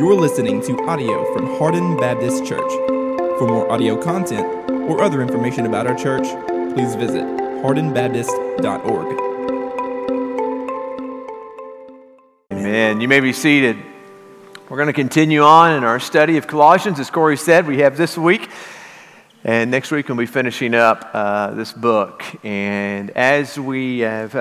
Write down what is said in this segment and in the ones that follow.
You're listening to audio from Hardin Baptist Church. For more audio content or other information about our church, please visit hardinbaptist.org. Amen. You may be seated. We're going to continue on in our study of Colossians. As Corey said, we have this week, and next week we'll be finishing up this book. And as we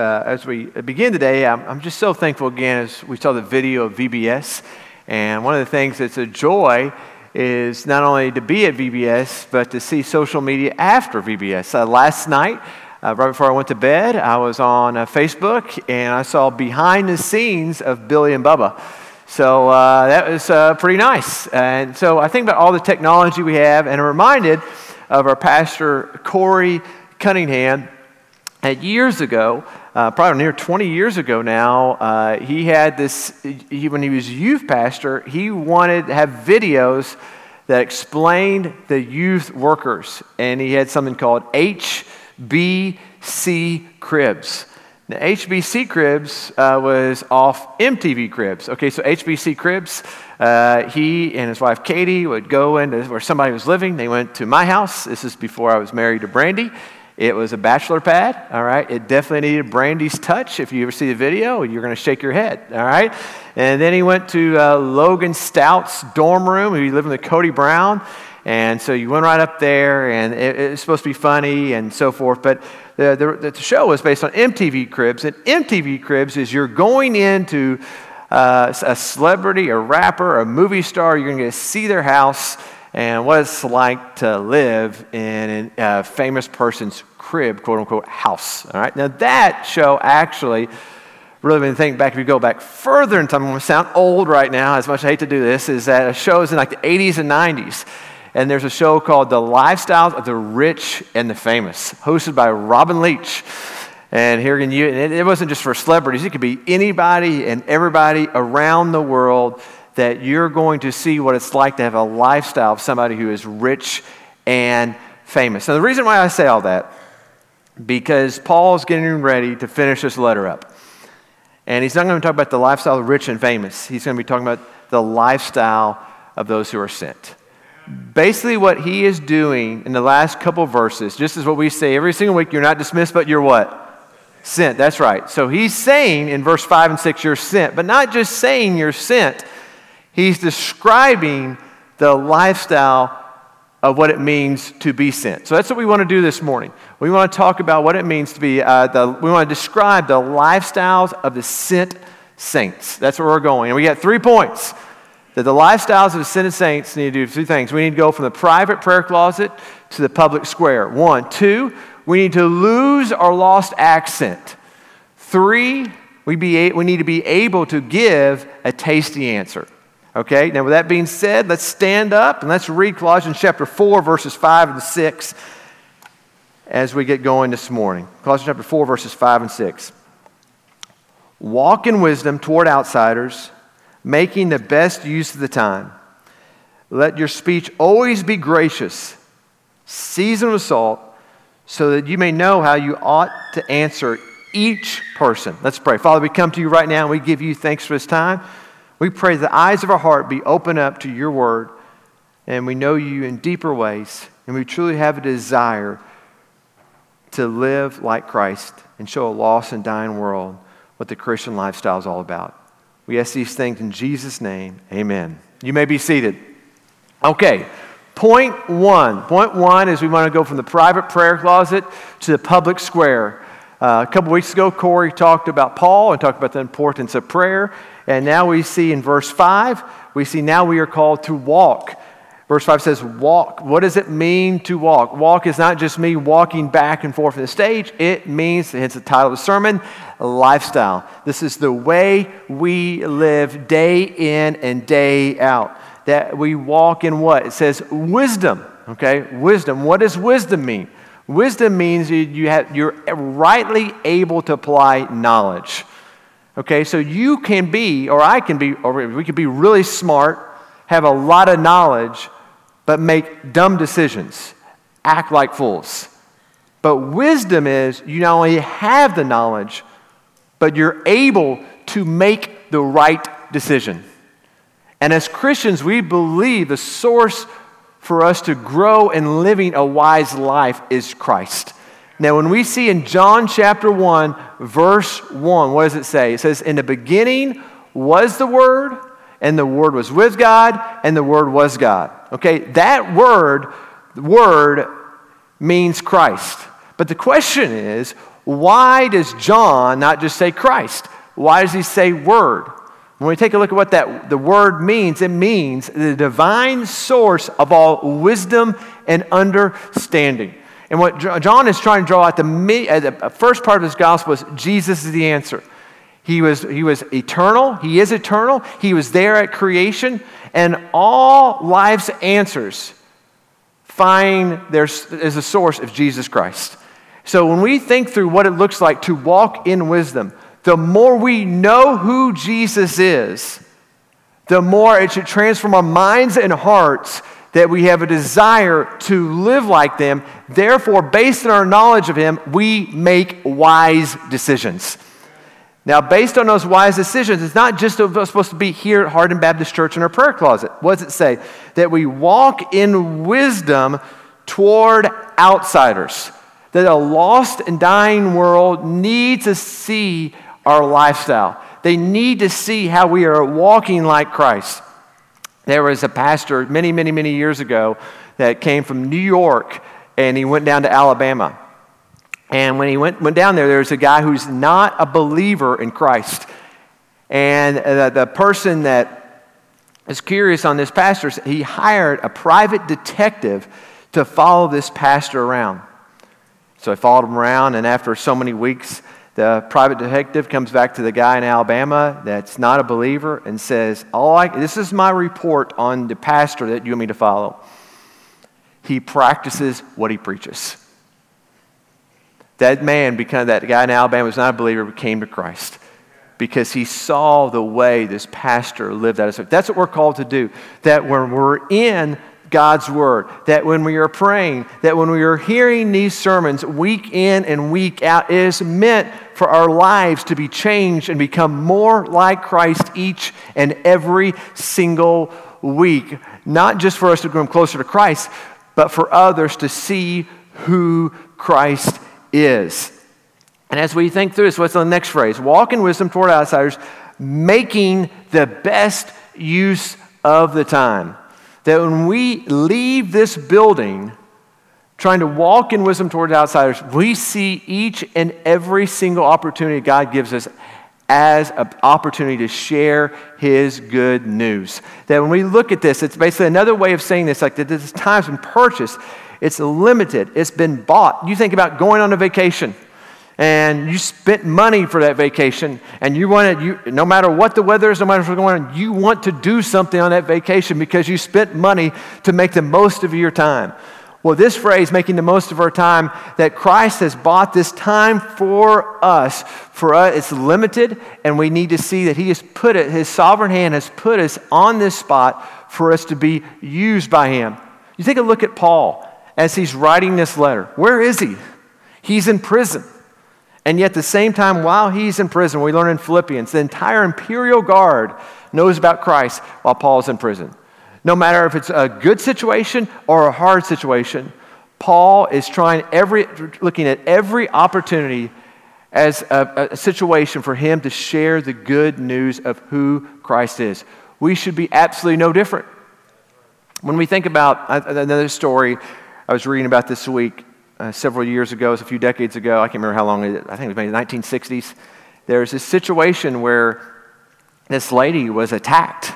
begin today, I'm just so thankful again as we saw the video of VBS. And one of the things that's a joy is not only to be at VBS, but to see social media after VBS. Last night, right before I went to bed, I was on Facebook, and I saw behind the scenes of Billy and Bubba. So that was pretty nice. And so I think about all the technology we have, and I'm reminded of our pastor, Corey Cunningham. Years ago, probably near 20 years ago now, he had this, when he was youth pastor, he wanted to have videos that explained the youth workers. And he had something called HBC Cribs. Now, HBC Cribs was off MTV Cribs. Okay, so HBC Cribs, he and his wife Katie would go into where somebody was living. They went to my house. This is before I was married to Brandy. It was a bachelor pad, all right? It definitely needed Brandy's touch. If you ever see the video, you're going to shake your head, all right? And then he went to Logan Stout's dorm room. He lived with Cody Brown. And so you went right up there, and it was supposed to be funny and so forth. But the show was based on MTV Cribs. And MTV Cribs is you're going into a celebrity, a rapper, a movie star. You're going to get to see their house and what it's like to live in a famous person's crib, quote-unquote, house. All right. Now, that show actually, really when you think back, if you go back further in time, I'm going to sound old right now, as much as I hate to do this, is that a show is in like the 80s and 90s. And there's a show called The Lifestyles of the Rich and the Famous, hosted by Robin Leach. And here again, it wasn't just for celebrities. It could be anybody and everybody around the world that you're going to see what it's like to have a lifestyle of somebody who is rich and famous. Now, the reason why I say all that, because Paul's getting ready to finish this letter up. And he's not going to talk about the lifestyle of the rich and famous. He's going to be talking about the lifestyle of those who are sent. Basically, what he is doing in the last couple of verses, just as what we say every single week, you're not dismissed, but you're what? Sent. That's right. So he's saying in verse 5 and 6, you're sent. But not just saying you're sent. He's describing the lifestyle of what it means to be sent. So that's what we want to do this morning. We want to talk about what it means to be, we want to describe the lifestyles of the sent saints. That's where we're going. And we got 3 points. That the lifestyles of the sent saints need to do 2 things. We need to go from the private prayer closet to the public square. 1. 2, we need to lose our lost accent. 3, we need to be able to give a tasty answer. Okay, now with that being said, let's stand up and let's read Colossians chapter 4, verses 5 and 6 as we get going this morning. Colossians chapter 4, verses 5 and 6. Walk in wisdom toward outsiders, making the best use of the time. Let your speech always be gracious, seasoned with salt, so that you may know how you ought to answer each person. Let's pray. Father, we come to you right now and we give you thanks for this time. We pray the eyes of our heart be open up to your word, and we know you in deeper ways, and we truly have a desire to live like Christ and show a lost and dying world what the Christian lifestyle is all about. We ask these things in Jesus' name. Amen. You may be seated. Okay, point 1. Point 1 is we want to go from the private prayer closet to the public square. A couple weeks ago, Corey talked about Paul and talked about the importance of prayer. And now we see in verse 5, we see now we are called to walk. Verse 5 says, walk. What does it mean to walk? Walk is not just me walking back and forth on the stage. It means, hence the title of the sermon, lifestyle. This is the way we live day in and day out. That we walk in what? It says wisdom. Okay, wisdom. What does wisdom mean? Wisdom means you're rightly able to apply knowledge. Okay, so you can be, or I can be, or we can be really smart, have a lot of knowledge, but make dumb decisions, act like fools. But wisdom is you not only have the knowledge, but you're able to make the right decision. And as Christians, we believe the source for us to grow in living a wise life is Christ. Now, when we see in John chapter 1, verse 1, what does it say? It says, in the beginning was the Word, and the Word was with God, and the Word was God. Okay, that word means Christ. But the question is, why does John not just say Christ? Why does he say Word? When we take a look at what the word means, it means the divine source of all wisdom and understanding. And what John is trying to draw out, the first part of his gospel is Jesus is the answer. He was eternal. He is eternal. He was there at creation. And all life's answers is the source of Jesus Christ. So when we think through what it looks like to walk in wisdom, the more we know who Jesus is, the more it should transform our minds and hearts that we have a desire to live like them. Therefore, based on our knowledge of Him, we make wise decisions. Now, based on those wise decisions, it's not just supposed to be here at Hardin Baptist Church in our prayer closet. What does it say? That we walk in wisdom toward outsiders. That a lost and dying world needs to see our lifestyle. They need to see how we are walking like Christ. There was a pastor many, many, many years ago that came from New York, and he went down to Alabama. And when he went down there was a guy who's not a believer in Christ. And the person that is curious on this pastor, he hired a private detective to follow this pastor around. So he followed him around, and after so many weeks, the private detective comes back to the guy in Alabama that's not a believer and says, this is my report on the pastor that you want me to follow. He practices what he preaches. That guy in Alabama was not a believer, but came to Christ because he saw the way this pastor lived out his life. That's what we're called to do. That when we're in God's Word, that when we are praying, that when we are hearing these sermons week in and week out, it is meant for our lives to be changed and become more like Christ each and every single week. Not just for us to grow closer to Christ, but for others to see who Christ is. And as we think through this, what's the next phrase? Walk in wisdom toward outsiders, making the best use of the time. That when we leave this building trying to walk in wisdom toward outsiders, we see each and every single opportunity God gives us as an opportunity to share His good news. That when we look at this, it's basically another way of saying this, like that this time's been purchased, it's limited, it's been bought. You think about going on a vacation, and you spent money for that vacation, and no matter what the weather is, no matter what's going on, you want to do something on that vacation because you spent money to make the most of your time. Well, this phrase, making the most of our time, that Christ has bought this time for us, it's limited, and we need to see that He has put it, His sovereign hand has put us on this spot for us to be used by Him. You take a look at Paul as he's writing this letter. Where is he? He's in prison. And yet at the same time, while he's in prison, we learn in Philippians, the entire imperial guard knows about Christ while Paul's in prison. No matter if it's a good situation or a hard situation, Paul is looking at every opportunity as a situation for him to share the good news of who Christ is. We should be absolutely no different. When we think about another story I was reading about this week, several years ago, it was a few decades ago, I can't remember how long, I think it was maybe the 1960s, there was this situation where this lady was attacked.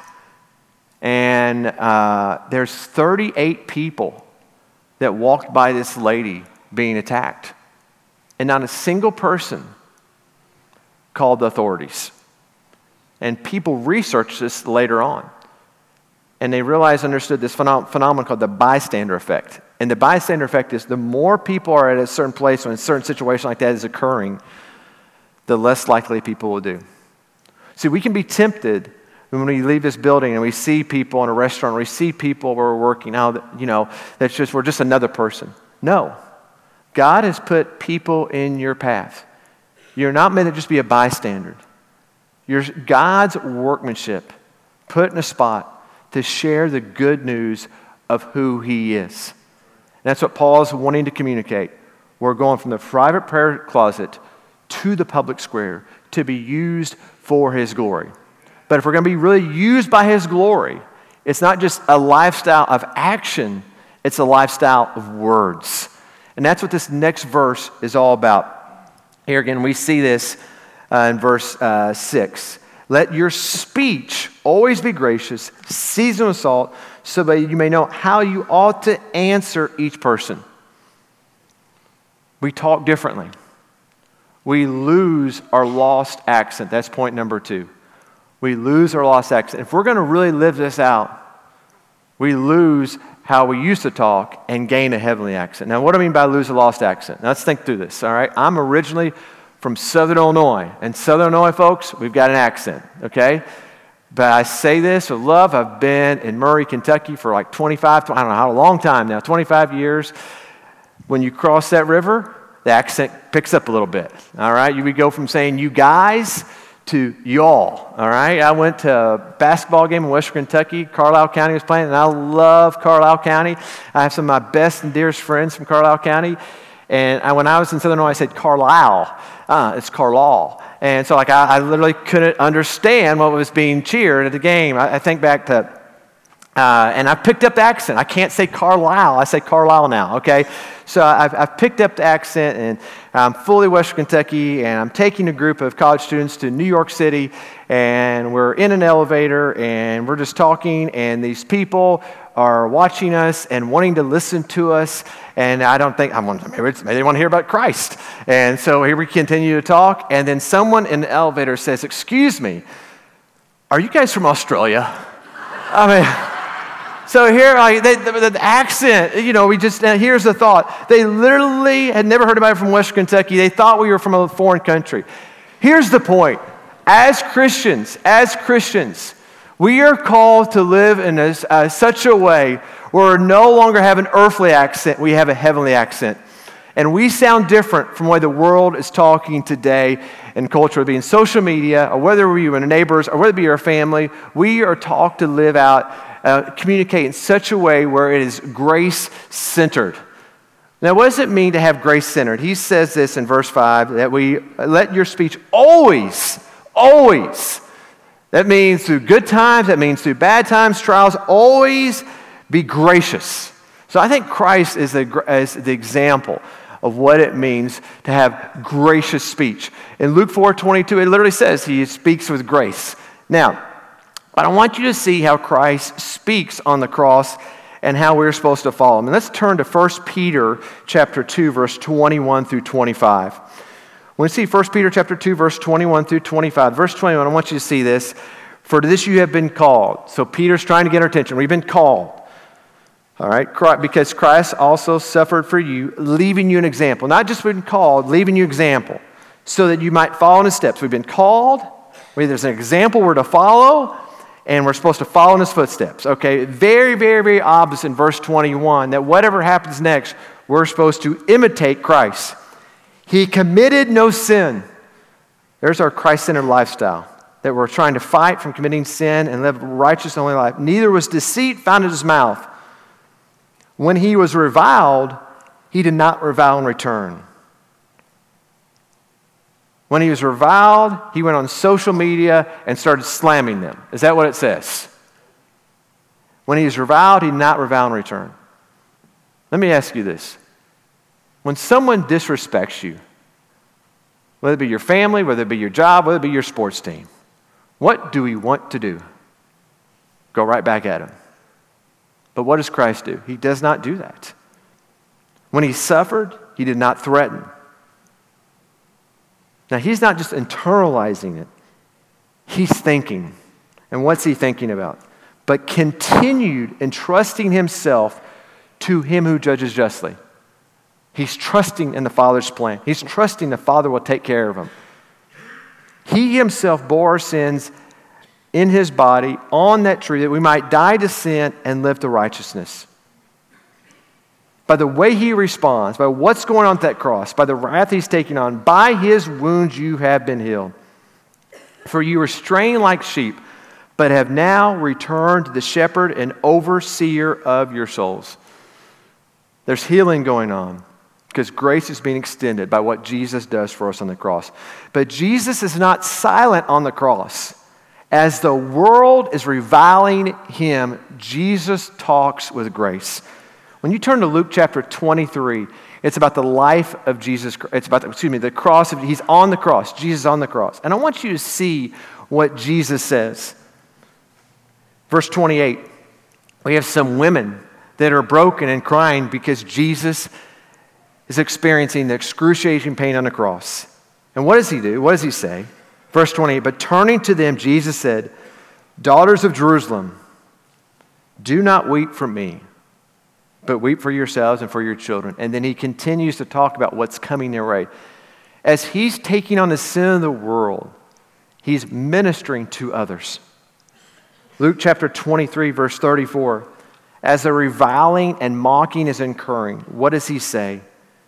And there's 38 people that walked by this lady being attacked. And not a single person called the authorities. And people researched this later on. And they understood this phenomenon called the bystander effect. And the bystander effect is the more people are at a certain place when a certain situation like that is occurring, the less likely people will do. See, we can be tempted when we leave this building and we see people in a restaurant, or we see people where we're working, we're just another person. No. God has put people in your path. You're not meant to just be a bystander. You're God's workmanship put in a spot to share the good news of who he is. And that's what Paul is wanting to communicate. We're going from the private prayer closet to the public square to be used for his glory. But if we're going to be really used by his glory, it's not just a lifestyle of action, it's a lifestyle of words. And that's what this next verse is all about. Here again, we see this in verse 6. Let your speech always be gracious, seasoned with salt, so that you may know how you ought to answer each person. We talk differently. We lose our lost accent. That's point number 2. We lose our lost accent. If we're going to really live this out, we lose how we used to talk and gain a heavenly accent. Now, what do I mean by lose a lost accent? Now, let's think through this, all right? I'm originally from Southern Illinois. And Southern Illinois, folks, we've got an accent, okay? But I say this with love. I've been in Murray, Kentucky for like 25, I don't know how long time now, 25 years. When you cross that river, the accent picks up a little bit, all right? We go from saying you guys to y'all, all right? I went to a basketball game in Western Kentucky. Carlisle County was playing, and I love Carlisle County. I have some of my best and dearest friends from Carlisle County. And when I was in Southern Illinois, I said Carlisle. It's Carlisle. And so I literally couldn't understand what was being cheered at the game. I think back to, and I picked up the accent. I can't say Carlisle. I say Carlisle now, okay? So I've picked up the accent, and I'm fully Western Kentucky, and I'm taking a group of college students to New York City, and we're in an elevator, and we're just talking, and these people are watching us and wanting to listen to us, and I don't think, maybe they want to hear about Christ. And so here we continue to talk, and then someone in the elevator says, "Excuse me, are you guys from Australia?" I mean, so here, the accent, here's the thought. They literally had never heard about it from Western Kentucky. They thought we were from a foreign country. Here's the point. As Christians, we are called to live in such a way where we no longer have an earthly accent, we have a heavenly accent. And we sound different from the way the world is talking today in culture, whether it be in social media, or whether we are neighbors, or whether it be our family. We are taught to live out, communicate in such a way where it is grace-centered. Now, what does it mean to have grace-centered? He says this in verse 5, that we let your speech always, that means through good times, that means through bad times, trials, always be gracious. So I think Christ is the example of what it means to have gracious speech. In Luke 4:22, it literally says he speaks with grace. Now, but I want you to see how Christ speaks on the cross and how we're supposed to follow him. And let's turn to 1 Peter chapter 2, verse 21 through 25. When we see 1 Peter chapter 2, verse 21 through 25. Verse 21, I want you to see this. For to this you have been called. So Peter's trying to get our attention. We've been called. All right? Because Christ also suffered for you, leaving you an example. Not just been called, leaving you example. So that you might follow in his steps. We've been called. There's an example we're to follow. And we're supposed to follow in his footsteps. Okay? Very, very, very obvious in verse 21 that whatever happens next, we're supposed to imitate Christ. He committed no sin. There's our Christ-centered lifestyle, that we're trying to fight from committing sin and live a righteous and holy life. Neither was deceit found in his mouth. When he was reviled, he did not revile in return. When he was reviled, he went on social media and started slamming them. Is that what it says? When he was reviled, he did not revile in return. Let me ask you this. When someone disrespects you, whether it be your family, whether it be your job, whether it be your sports team, what do we want to do? Go right back at him. But what does Christ do? He does not do that. When he suffered, he did not threaten. Now, he's not just internalizing it. He's thinking. And what's he thinking about? But continued entrusting himself to him who judges justly. He's trusting in the Father's plan. He's trusting the Father will take care of him. He himself bore our sins in his body on that tree that we might die to sin and live to righteousness. By the way he responds, by what's going on at that cross, by the wrath he's taking on, by his wounds you have been healed. For you were straying like sheep, but have now returned to the shepherd and overseer of your souls. There's healing going on because grace is being extended by what Jesus does for us on the cross. But Jesus is not silent on the cross. As the world is reviling him, Jesus talks with grace. When you turn to Luke chapter 23, it's about the life of Jesus. It's about, the cross. He's on the cross. Jesus is on the cross. And I want you to see what Jesus says. Verse 28, we have some women that are broken and crying because Jesus is experiencing the excruciating pain on the cross. And what does he do? What does he say? Verse 28, but turning to them, Jesus said, daughters of Jerusalem, do not weep for me, but weep for yourselves and for your children. And then he continues to talk about what's coming their way. As he's taking on the sin of the world, he's ministering to others. Luke chapter 23, verse 34, as the reviling and mocking is incurring, what does he say?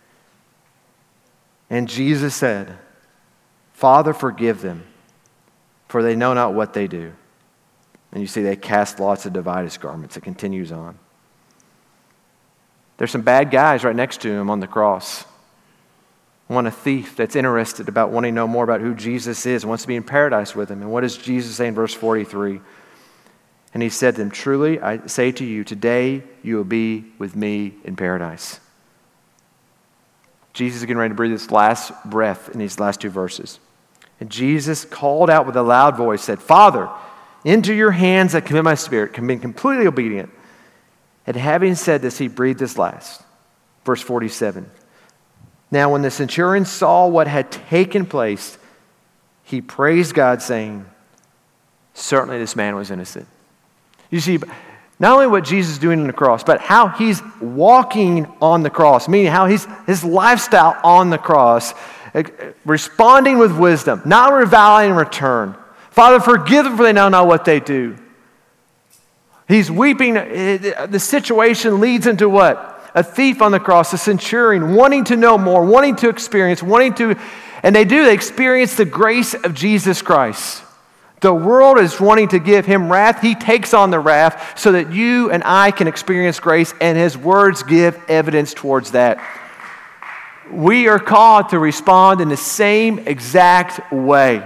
And Jesus said, Father, forgive them, for they know not what they do. And you see they cast lots to divide his garments. It continues on. There's some bad guys right next to him on the cross. One, a thief that's interested about wanting to know more about who Jesus is, wants to be in paradise with him. And what does Jesus say in verse 43? And he said to them, truly, I say to you, today you will be with me in paradise. Jesus is getting ready to breathe his last breath in these last two verses. And Jesus called out with a loud voice, said, Father, into your hands I commit my spirit, being completely obedient. And having said this, he breathed his last. Verse 47. Now when the centurion saw what had taken place, he praised God, saying, certainly this man was innocent. You see, not only what Jesus is doing on the cross, but how he's walking on the cross, meaning how his lifestyle on the cross, responding with wisdom, not reviling in return. Father, forgive them for they know not what they do. He's weeping. The situation leads into what? A thief on the cross, a centurion, wanting to know more, wanting to experience, and they experience the grace of Jesus Christ. The world is wanting to give him wrath. He takes on the wrath so that you and I can experience grace, and his words give evidence towards that. We are called to respond in the same exact way.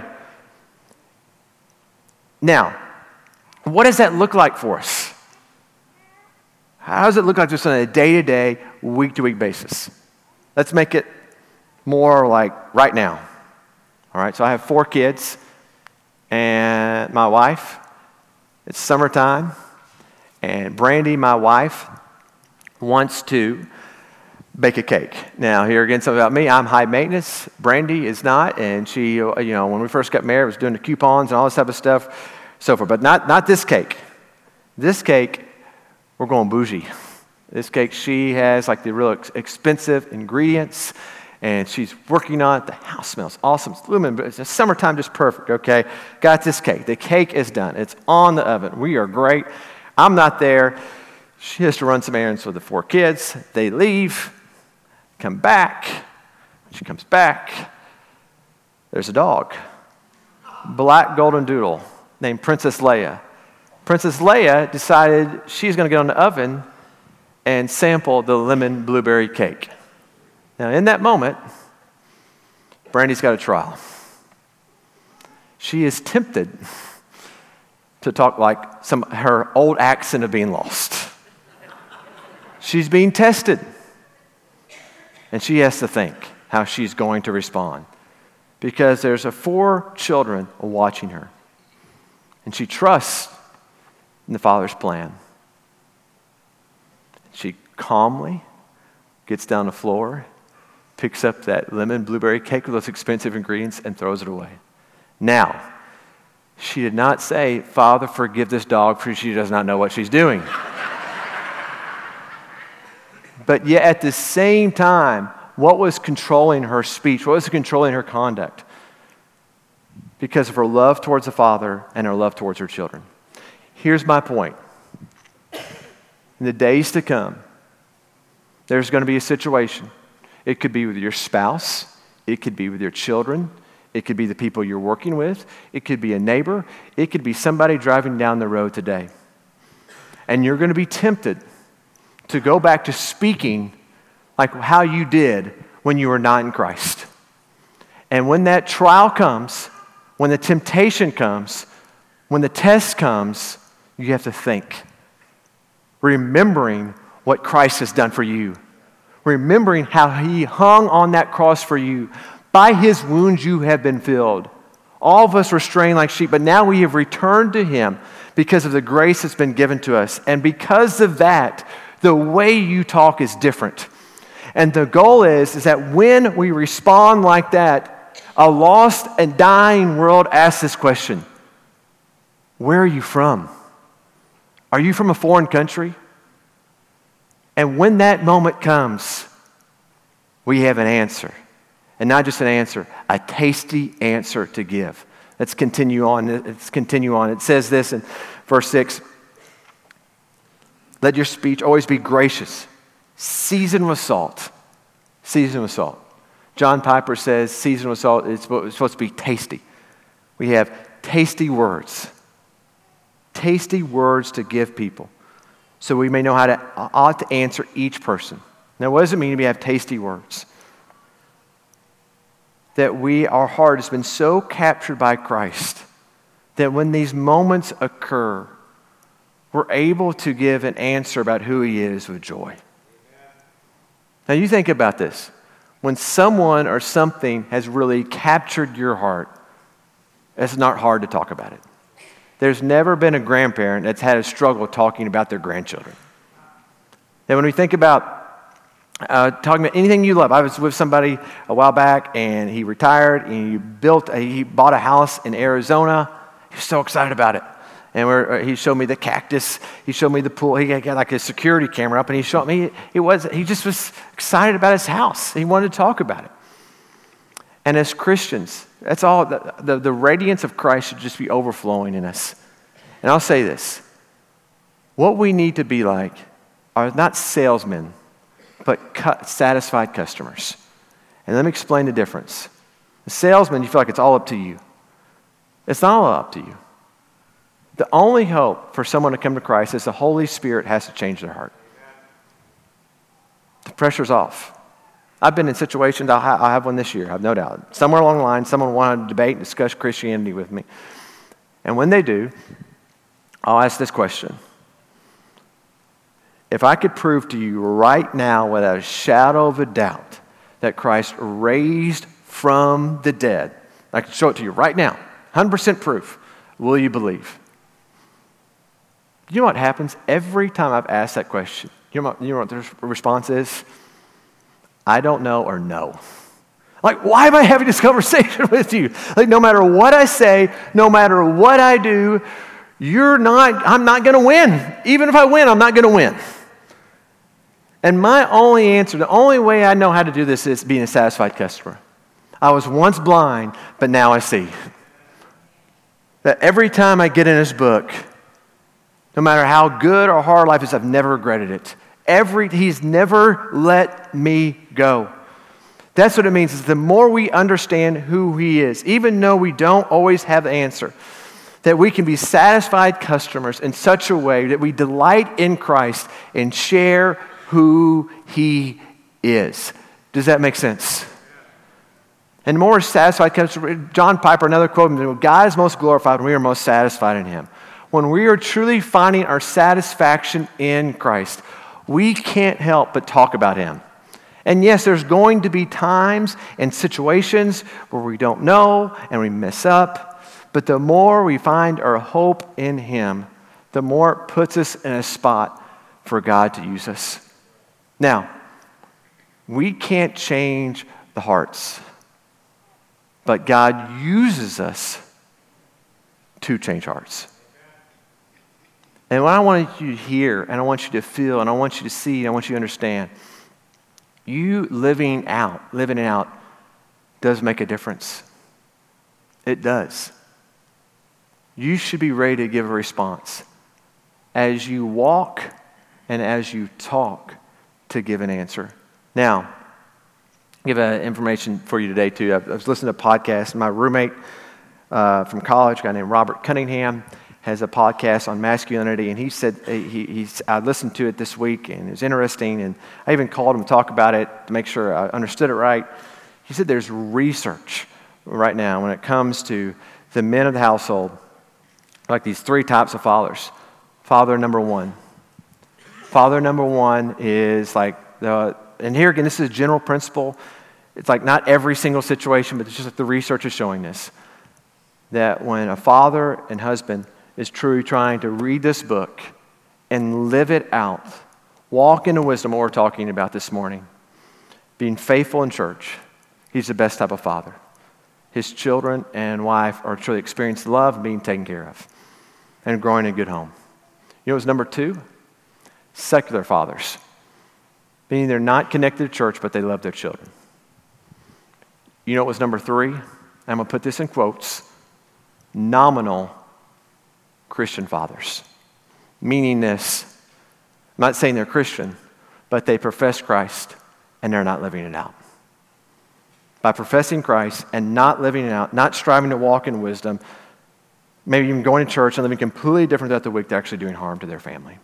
Now, what does that look like for us? How does it look like just on a day-to-day, week-to-week basis? Let's make it more like right now. All right, so I have 4 kids. And my wife, it's summertime, and Brandy, my wife, wants to bake a cake. Now, here again, something about me, I'm high maintenance. Brandy is not, and she, when we first got married, was doing the coupons and all this type of stuff, so forth. But not this cake. This cake, we're going bougie. This cake, she has like the real expensive ingredients, and she's working on it. The house smells awesome. It's looming, but it's the summertime, just perfect, okay? Got this cake. The cake is done. It's on the oven. We are great. I'm not there. She has to run some errands for the 4 kids. They leave, come back. When she comes back, there's a dog. Black golden doodle named Princess Leia. Princess Leia decided she's going to get on the oven and sample the lemon blueberry cake. Now, in that moment, Brandy's got a trial. She is tempted to talk like her old accent of being lost. She's being tested. And she has to think how she's going to respond. Because there's 4 children watching her. And she trusts in the Father's plan. She calmly gets down the floor, picks up that lemon blueberry cake with those expensive ingredients, and throws it away. Now, she did not say, Father, forgive this dog, for she does not know what she's doing. But yet at the same time, what was controlling her speech? What was controlling her conduct? Because of her love towards the Father and her love towards her children. Here's my point. In the days to come, there's going to be a situation. It could be with your spouse. It could be with your children. It could be the people you're working with. It could be a neighbor. It could be somebody driving down the road today. And you're going to be tempted to go back to speaking like how you did when you were not in Christ. And when that trial comes, when the temptation comes, when the test comes, you have to think, remembering what Christ has done for you, remembering how he hung on that cross for you. By his wounds you have been filled. All of us were straying like sheep, but now we have returned to him because of the grace that's been given to us. And because of that, the way you talk is different. And the goal is that when we respond like that, a lost and dying world asks this question: where are you from? Are you from a foreign country? And when that moment comes, we have an answer. And not just an answer, a tasty answer to give. Let's continue on. It says this in verse 6. Let your speech always be gracious, seasoned with salt. Seasoned with salt. John Piper says seasoned with salt is supposed to be tasty. We have tasty words. Tasty words to give people, so we may know how to ought to answer each person. Now, what does it mean to have tasty words? That our heart has been so captured by Christ that when these moments occur, we're able to give an answer about who he is with joy. Now, you think about this. When someone or something has really captured your heart, it's not hard to talk about it. There's never been a grandparent that's had a struggle talking about their grandchildren. And when we think about talking about anything you love, I was with somebody a while back, and he retired, and he bought a house in Arizona. He was so excited about it. And he showed me the cactus. He showed me the pool. He got like a security camera up, and he showed me. He just was excited about his house. He wanted to talk about it. And as Christians, that's all. The radiance of Christ should just be overflowing in us. And I'll say this: what we need to be like are not salesmen, but satisfied customers. And let me explain the difference. The salesman, you feel like it's all up to you. It's not all up to you. The only hope for someone to come to Christ is the Holy Spirit has to change their heart. The pressure's off. I've been in situations, I'll have one this year, I have no doubt. Somewhere along the line, someone wanted to debate and discuss Christianity with me. And when they do, I'll ask this question: if I could prove to you right now without a shadow of a doubt that Christ raised from the dead, I can show it to you right now, 100% proof, will you believe? You know what happens every time I've asked that question? You know what the response is? I don't know, or no. Like, why am I having this conversation with you? Like, no matter what I say, no matter what I do, I'm not going to win. Even if I win, I'm not going to win. And my only answer, the only way I know how to do this is being a satisfied customer. I was once blind, but now I see. That every time I get in this book, no matter how good or hard life is, I've never regretted it. He's never let me go. That's what it means, is the more we understand who he is, even though we don't always have the answer, that we can be satisfied customers in such a way that we delight in Christ and share who he is. Does that make sense? And more satisfied customers, John Piper, another quote, God is most glorified when we are most satisfied in him. When we are truly finding our satisfaction in Christ, we can't help but talk about him. And yes, there's going to be times and situations where we don't know and we mess up, but the more we find our hope in him, the more it puts us in a spot for God to use us. Now, we can't change the hearts, but God uses us to change hearts. And what I want you to hear, and I want you to feel, and I want you to see, and I want you to understand, you living it out does make a difference. It does. You should be ready to give a response as you walk and as you talk to give an answer. Now, give information for you today, too. I was listening to a podcast. My roommate from college, a guy named Robert Cunningham, has a podcast on masculinity, and he said, I listened to it this week, and it was interesting, and I even called him to talk about it to make sure I understood it right. He said there's research right now when it comes to the men of the household, like these three types of fathers. Father number one. Father number one is like, and here again, this is a general principle. It's like not every single situation, but it's just like the research is showing this, that when a father and husband is truly trying to read this book and live it out, walk into wisdom, what we're talking about this morning, being faithful in church, he's the best type of father. His children and wife are truly experiencing love and being taken care of and growing in a good home. You know what's number two? Secular fathers, meaning they're not connected to church, but they love their children. You know what was number three? I'm going to put this in quotes. Nominal Christian fathers, meaning this, I'm not saying they're Christian, but they profess Christ and they're not living it out. By professing Christ and not living it out, not striving to walk in wisdom, maybe even going to church and living completely different throughout the week, they're actually doing harm to their family.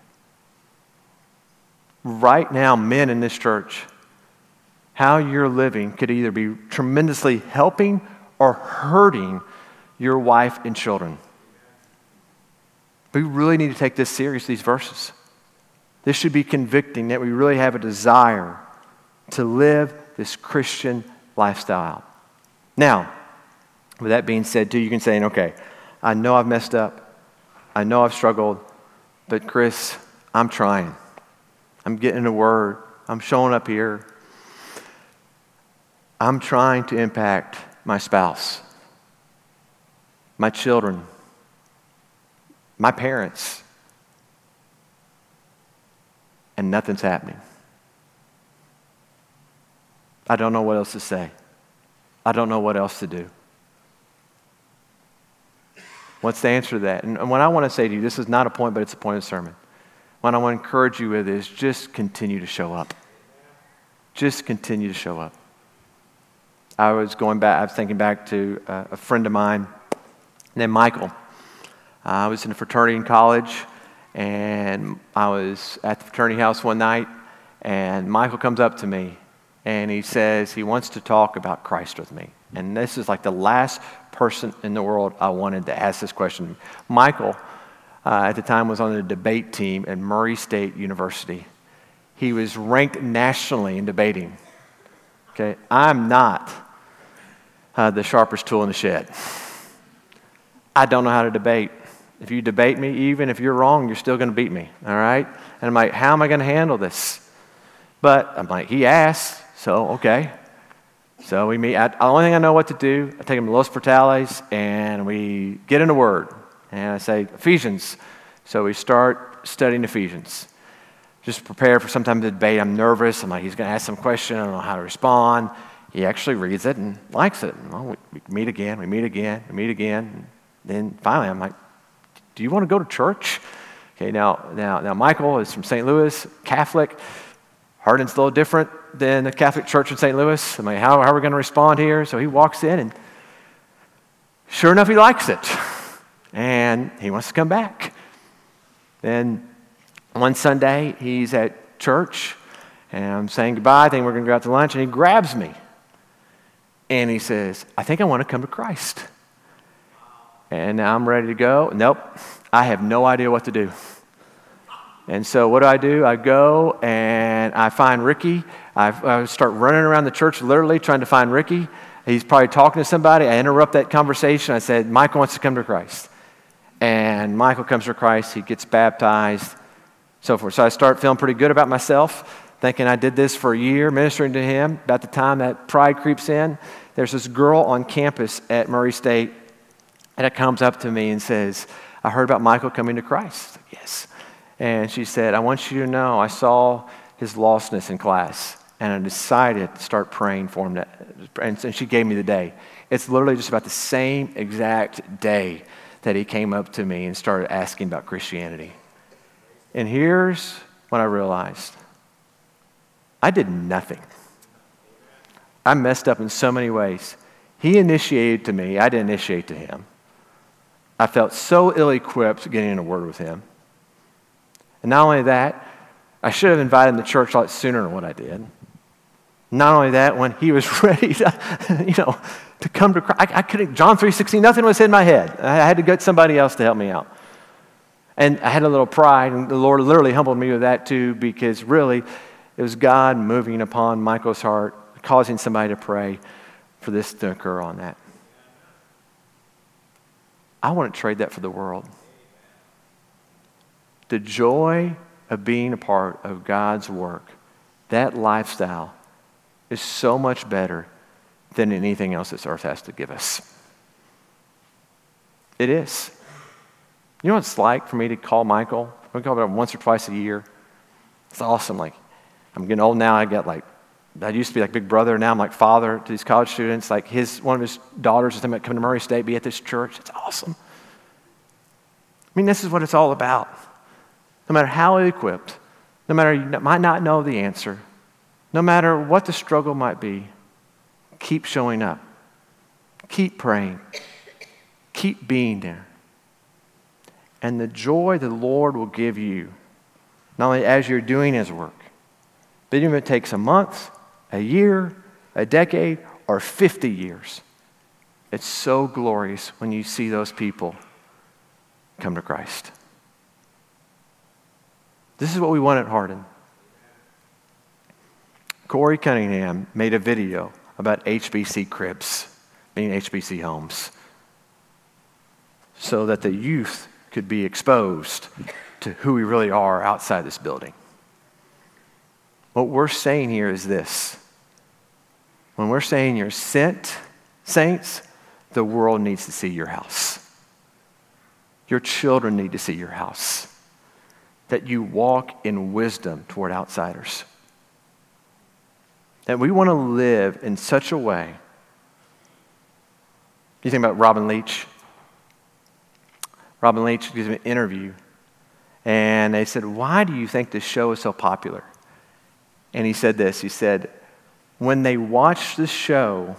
Right now, men in this church, how you're living could either be tremendously helping or hurting your wife and children. We really need to take this serious, these verses. This should be convicting that we really have a desire to live this Christian lifestyle out. Now, with that being said, too, you can say, okay, I know I've messed up. I know I've struggled. But Chris, I'm trying. I'm getting the word. I'm showing up here. I'm trying to impact my spouse, my children, my parents, and nothing's happening. I don't know what else to say. I don't know what else to do. What's the answer to that? And what I want to say to you, this is not a point, but it's a point of the sermon. What I want to encourage you with is just continue to show up. Just continue to show up. I was thinking back to a friend of mine named Michael. I was in a fraternity in college, and I was at the fraternity house one night, and Michael comes up to me, and he says he wants to talk about Christ with me. And this is like the last person in the world I wanted to ask this question. Michael, at the time, was on the debate team at Murray State University. He was ranked nationally in debating. Okay, I'm not the sharpest tool in the shed. I don't know how to debate. If you debate me, even if you're wrong, you're still going to beat me, all right? And I'm like, how am I going to handle this? But I'm like, he asked, so okay. So we meet. The only thing I know what to do, I take him to Los Portales, and we get in a word. And I say, Ephesians. So we start studying Ephesians. Just prepare for some time to debate. I'm nervous. I'm like, he's going to ask some question. I don't know how to respond. He actually reads it and likes it. And, well, we meet again. And then finally, I'm like, do you want to go to church? Okay, now Michael is from St. Louis, Catholic. Hardin's a little different than the Catholic Church in St. Louis. I'm like, how are we going to respond here? So he walks in, and sure enough, he likes it. And he wants to come back. Then one Sunday, he's at church, and I'm saying goodbye. I think we're going to go out to lunch, and he grabs me. And he says, I think I want to come to Christ. And now I'm ready to go. Nope, I have no idea what to do. And so what do? I go and I find Ricky. I start running around the church literally trying to find Ricky. He's probably talking to somebody. I interrupt that conversation. I said, Michael wants to come to Christ. And Michael comes to Christ. He gets baptized, so forth. So I start feeling pretty good about myself, thinking I did this for a year, ministering to him. About the time that pride creeps in, there's this girl on campus at Murray State that comes up to me and says, I heard about Michael coming to Christ. Yes. And she said, I want you to know I saw his lostness in class, and I decided to start praying for him. And she gave me the day. It's literally just about the same exact day that he came up to me and started asking about Christianity. And here's what I realized. I did nothing. I messed up in so many ways. He initiated to me. I didn't initiate to him. I felt so ill-equipped getting in a word with him. And not only that, I should have invited him to church a lot sooner than what I did. Not only that, when he was ready to, to come to Christ, I couldn't, John 3:16, nothing was in my head. I had to get somebody else to help me out. And I had a little pride, and the Lord literally humbled me with that too, because really, it was God moving upon Michael's heart, causing somebody to pray for this to occur on that. I wouldn't trade that for the world. The joy of being a part of God's work, that lifestyle, is so much better than anything else this earth has to give us. It is. You know what it's like for me to call Michael? We call him once or twice a year. It's awesome. Like, I'm getting old now. I used to be like big brother. Now I'm like father to these college students. Like one of his daughters is coming to Murray State, be at this church. It's awesome. I mean, this is what it's all about. No matter how equipped, no matter you might not know the answer, no matter what the struggle might be, keep showing up. Keep praying. Keep being there. And the joy the Lord will give you, not only as you're doing His work, but even if it takes a month, a year, a decade, or 50 years, it's so glorious when you see those people come to Christ. This is what we want at Hardin. Corey Cunningham made a video about HBC cribs, meaning HBC homes, so that the youth could be exposed to who we really are outside this building. What we're saying here is this. When we're saying you're sent, saints, the world needs to see your house. Your children need to see your house. That you walk in wisdom toward outsiders. That we want to live in such a way. You think about Robin Leach. Robin Leach gives an interview, and they said, "Why do you think this show is so popular?" And he said this. He said, when they watch the show,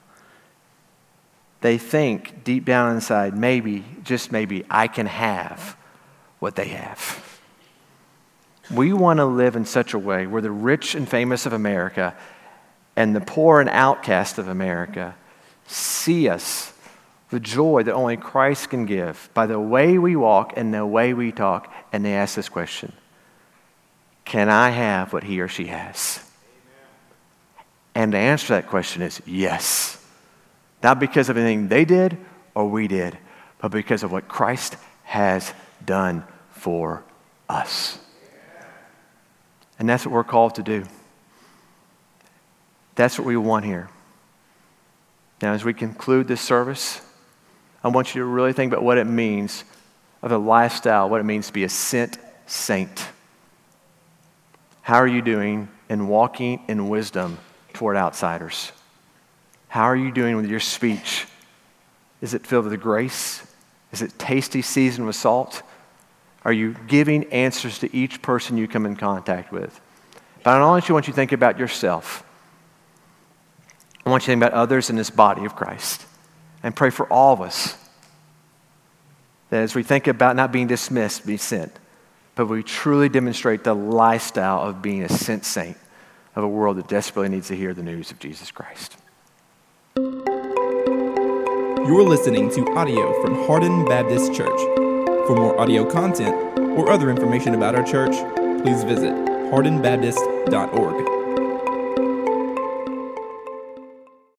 they think deep down inside, maybe, just maybe, I can have what they have. We want to live in such a way where the rich and famous of America and the poor and outcast of America see us, the joy that only Christ can give, by the way we walk and the way we talk, and they ask this question: can I have what he or she has? And the answer to that question is yes. Not because of anything they did or we did, but because of what Christ has done for us. And that's what we're called to do. That's what we want here. Now, as we conclude this service, I want you to really think about what it means of a lifestyle, what it means to be a sent saint. How are you doing in walking in wisdom toward outsiders? How are you doing with your speech? Is it filled with grace? Is it tasty, seasoned with salt? Are you giving answers to each person you come in contact with? But I don't want you to think about yourself. I want you to think about others in this body of Christ. And pray for all of us. That as we think about not being dismissed, be sent. But we truly demonstrate the lifestyle of being a sent saint of a world that desperately needs to hear the news of Jesus Christ. You're listening to audio from Hardin Baptist Church. For more audio content or other information about our church, please visit hardinbaptist.org.